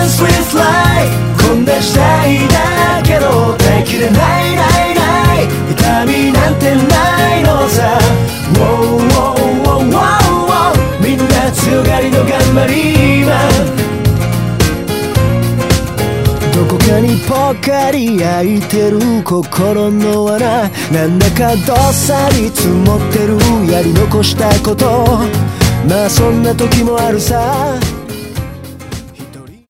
sweet life こんな時代だけど耐えきれないないない痛みなんてないのさ Wow, wow, wow, wow, wow みんな強がりの頑張りマンどこかにぽっかり開いてる心の穴なんだかどっさり積もってるやり残したことまあそんな時もあるさ